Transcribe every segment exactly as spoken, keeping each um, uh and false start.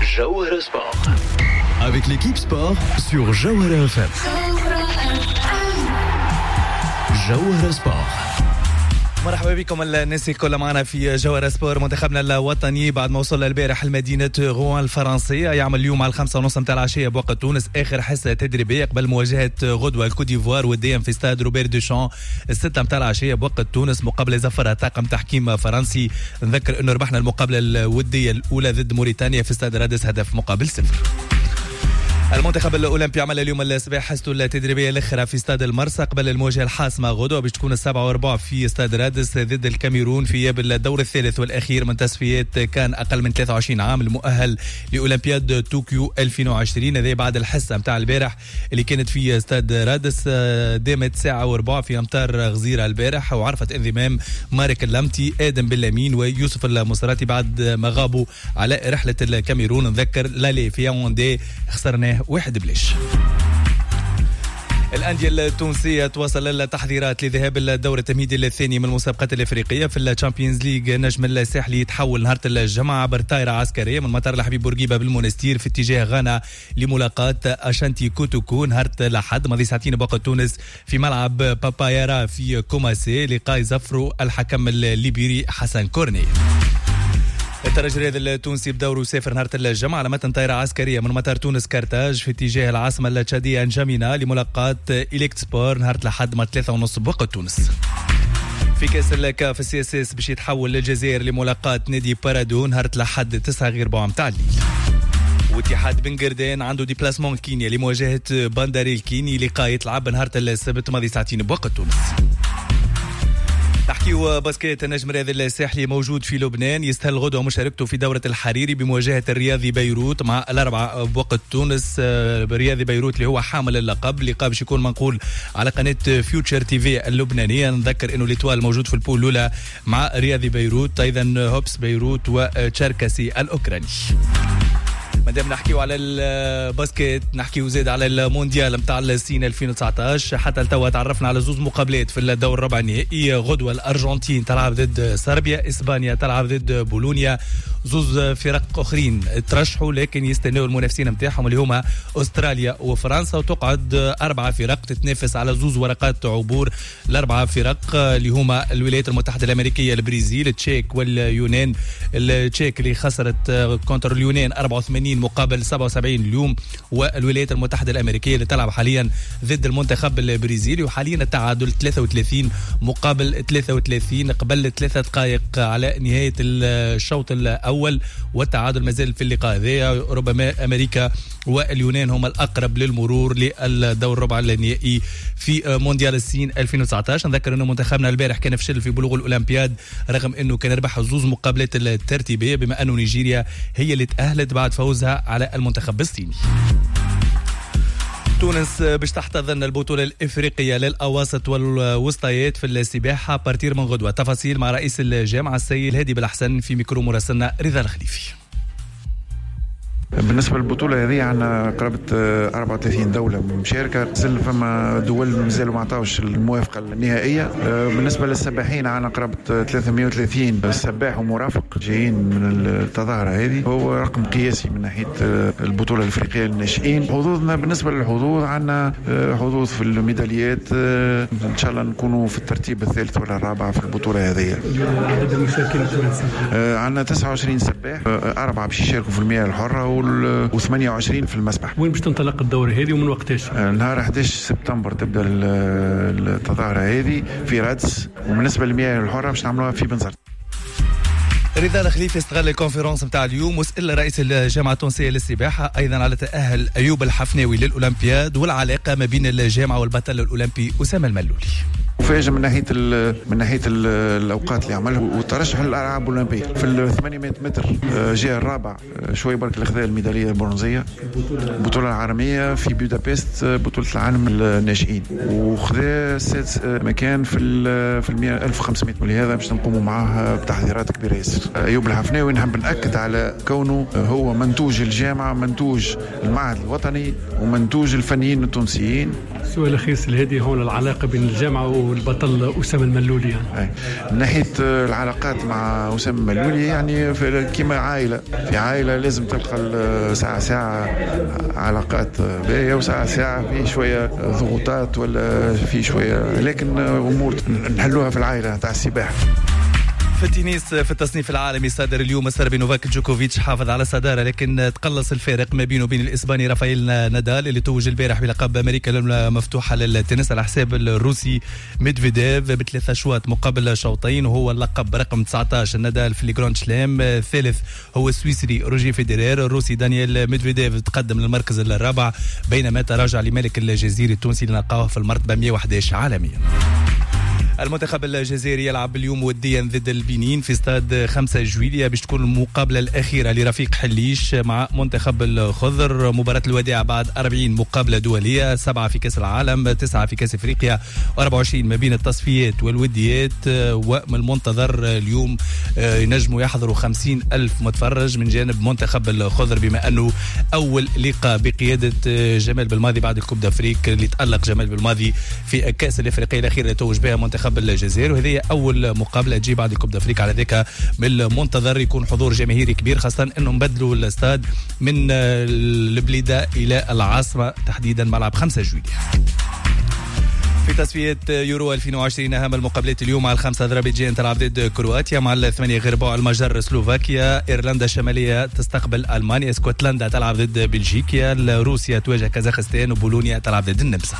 Jawahara Sport. Avec l'équipe sport sur Jawahara F M. Jawahara Sport. مرحبا بكم الناس الكل معنا في جوهرة سبور. منتخبنا الوطني بعد ما وصل البارح لمدينة غوان الفرنسية يعمل اليوم على الخمسة ونص متاع العشية بوقت تونس آخر حصة تدريبية قبل مواجهة غدوة الكوت ديفوار وديا في استاد روبير دوشان الستة متاع العشية بوقت تونس مقابلة زفرها طاقم تحكيم فرنسي. نذكر انه ربحنا المقابلة الودية الأولى ضد موريتانيا في استاد رادس هدف مقابل صفر. المنتخب الاولمبي عمل اليوم الصباح حصته التدريبيه الاخرى في استاد المرسى قبل المواجهه الحاسمه غدوه باش تكون السابعة وربع في استاد رادس ضد الكاميرون في اياب الدور الثالث والاخير من تصفيات كان اقل من ثلاثة وعشرين عام المؤهل لاولمبياد طوكيو ألفين وعشرين. هذا بعد الحصه نتاع البارح اللي كانت في استاد رادس دامت ساعه وربع في امطار غزيره البارح وعرفت انضمام مارك اللمتي ادم باللامين ويوسف المصراتي بعد ما غابوا على رحله الكاميرون. نذكر لالي في ياوندي خسرناه واحد بليش. الأندية التونسية تواصل التحضيرات لذهاب الدور التمهيدي الثاني من المسابقات الأفريقية في الشامبيونز ليج. نجم الساحلي يتحول نهار الجمعة عبر طائرة عسكرية من مطار الحبيب بورقيبة بالمونستير في اتجاه غانا لملاقاة أشانتي كوتوكو نهار الأحد ماضي ساعتين بوقت تونس في ملعب بابايارا في كوماسي لقاء زفرو الحكم الليبيري حسن كورني. الترجي الرياضي التونسي بدوره يسافر نهار الجمعة على متن طائرة عسكرية من مطار تونس كارتاج في اتجاه العاصمة التشادية نجامينا لملاقاة إليكت سبور نهار الأحد مع ثلاثة ونص بوقت تونس. في كاس الكاف السي اس اس باش يتحول للجزائر لملاقاة نادي بارادو نهار الأحد تسعة غير ربع متاع الليل. واتحاد بن قردان عنده ديبلاسمون كينيا لمواجهة بانداري الكيني لقاء يتلعب نهار السبت ماضي ساعتين بوقت تونس. نحكيو باسكيت. النجم الرياضي الساحلي موجود في لبنان يستهل غدوة مشاركته في دورة الحريري بمواجهة الرياضي بيروت مع الأربعة بوقت تونس. رياضي بيروت اللي هو حامل اللقب لقب باش يكون منقول على قناة فيوتشر تي في اللبنانية. نذكر انه ليتوال موجود في البول الأولى مع رياضي بيروت ايضا هوبس بيروت وتشاركسي الأوكراني. مادام نحكيو على الباسكيت نحكيو زيد على المونديال متاع الصين ألفين وتسعطاش. حتى لتوا تعرفنا على زوز مقابلات في الدور الربع النهائي. غدوة الأرجنتين تلعب ضد صربيا، إسبانيا تلعب ضد بولونيا. زوز فرق أخرين ترشحوا لكن يستنوا المنافسين متاعهم اللي هما أستراليا وفرنسا. وتقعد أربعة فرق تتنافس على زوز ورقات عبور. الأربعة فرق اللي هما الولايات المتحدة الأمريكية، البرازيل، التشيك واليونان. التشيك اللي خسرت كونتر اليونان أربعة وثمانين مقابل سبعة وسبعين اليوم، والولايات المتحدة الأمريكية اللي تلعب حاليا ضد المنتخب البرازيلي وحاليا التعادل ثلاثة وثلاثين مقابل ثلاثة وثلاثين قبل ثلاثة دقائق على نهاية الشوط الأول. والتعادل مازال في اللقاء هذا. ربما أمريكا واليونان هم الأقرب للمرور للدور الربع النهائي في مونديال الصين ألفين وتسعطاش. نذكر أنه منتخبنا البارح كان فشل في بلوغ الأولمبياد رغم أنه كان ربح زوز مقابلات الترتيبية بما أنه نيجيريا هي اللي تأهلت بعد فوزها على المنتخب الصيني. تونس باش تحتضن البطولة الإفريقية للأواسط والوسطيات في السباحة بارتير من غدوة. تفاصيل مع رئيس الجامعة السيد هادي بالحسن في ميكرو مراسلنا رضا الخليفي. بالنسبة للبطولة هذه عنا قرابة أربعة وثلاثين دولة مشاركة. زل فما دول مازالوا ما عطاوش الموافقة النهائية. بالنسبة للسباحين عنا قرابة ثلاثمائة وثلاثين سباح ومرافق جايين من التظاهرة هذه. هو رقم قياسي من ناحية البطولة الأفريقية للناشئين. حظوظنا بالنسبة للحظوظ عنا حظوظ في الميداليات إن شاء الله نكونوا في الترتيب الثالث ولا الرابع في البطولة هذه. عدد المشاركين عنا تسعة وعشرين سباح، أربعة باش يشاركوا في المياه الحرة وثمانية وعشرين في المسبح. وين باش تنطلق الدورة هذه ومن وقتاش؟ نهار أحد عشر سبتمبر تبدأ التظاهرة هذه في رادس. وبالنسبة للمياه الحرة باش نعملوها في بنزرت. رضا الخليفي استغل الكونفرنس نتاع اليوم وسأل رئيس الجامعة التونسية للسباحة أيضا على تأهل أيوب الحفناوي للأولمبياد والعلاقة ما بين الجامعة والبطل الأولمبي أسامة الملولي. مفاجئ من ناحيه من ناحيه الاوقات اللي عملها والترشح للالعاب الاولمبيه. في ال ثمانمائة متر جاء الرابع شوي برك اللي خذا الميداليه البرونزيه البطوله العالميه في بودابست بطوله العالم الناشئين، وخذا السادس مكان في ال في ال ألف وخمسمائة. ولهذا باش نقوموا معاه بتحضيرات كبيره ياسر. ايوب الحفناوي نحب ناكد على كونه هو منتوج الجامعه، منتوج المعهد الوطني، ومنتوج الفنيين التونسيين. السؤال الاخير الهادي هون العلاقه بين الجامعه والبطل أسامة الملولي يعني. من ناحية العلاقات مع أسامة الملولي يعني كما عائلة، في عائلة لازم تلقى ساعة ساعة علاقات باهية وساعة ساعة في شوية ضغوطات ولا في شوية، لكن أمور نحلوها في العائلة تاع السباحة. في التنس في التصنيف العالمي صدر اليوم السربي نوفاك جوكوفيتش حافظ على الصدارة، لكن تقلص الفارق ما بينه وبين الإسباني رافائيل نادال اللي توج البارح بلقب أمريكا المفتوحة للتنس على حساب الروسي ميدفيديف بثلاثة أشواط مقابل شوطين، وهو اللقب رقم تسعة عشر نادال في الجراند سلام. الثالث هو السويسري روجي فيدرير. الروسي دانيال ميدفيديف تقدم للمركز الرابع، بينما تراجع لملك الجزيري التونسي اللي نلقاه في المرتبة مئة وأحد عشر عالميا. المنتخب الجزائري يلعب اليوم وديا ضد البنين في استاد خمسة جويلية باش تكون المقابلة الأخيرة لرفيق حليش مع منتخب الخضر. مباراة الوداع بعد أربعين مقابلة دولية، سبعة في كأس العالم، تسعة في كأس أفريقيا، وأربعة وعشرين ما بين التصفيات والوديات. ومن المنتظر اليوم ينجموا يحضروا خمسين ألف متفرج من جانب منتخب الخضر، بما أنه أول لقاء بقيادة جمال بالماضي بعد الكوب دافريك اللي تألق جمال بالماضي في كأس الأفريقية الأخيرة اللي توج بها منتخب الجزائر، وهذه أول مقابلة تجي بعد الكوب دافريك. على ذلك من المنتظر يكون حضور جماهيري كبير، خاصة أنهم بدلوا الاستاد من البليدة إلى العاصمة تحديدا ملعب خمسة جويلية. في تصفية يورو ألفين وعشرين أهم المقابلات اليوم مع الخمسة أذربيجان تلعب ضد كرواتيا، مع الثمانية غير بعض المجر سلوفاكيا، إيرلندا الشمالية تستقبل ألمانيا، اسكتلندا تلعب ضد بلجيكا، روسيا تواجه كازاخستان، وبولونيا تلعب ضد النمسا.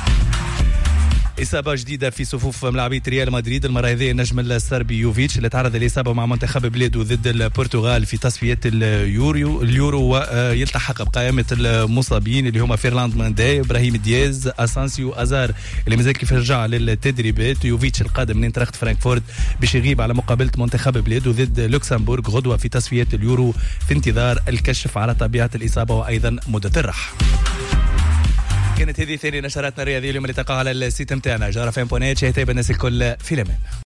إصابة جديدة في صفوف ملاعبية ريال مدريد، المرة هذه النجم السربي يوفيتش اللي تعرض للإصابة مع منتخب بلاده ضد البرتغال في تصفية اليورو اليورو ويلتحق بقائمة المصابين اللي هما فيرلاند مانداي، إبراهيم دياز، أسانسيو، أزار اللي مازال كيف رجع للتدريبات. يوفيتش القادم من انتراخت فرانكفورت باش يغيب على مقابلة منتخب بلاده ضد لوكسمبورغ غدوة في تصفية اليورو في انتظار الكشف على طبيعة الإصابة وأيضا مدة الراحة. كانت هذه ثاني نشراتنا الرياضية اليوم اللي تلقاها على السيت متاعنا جارة فين بونات. شاهدتي بالناس الكل في الأمان.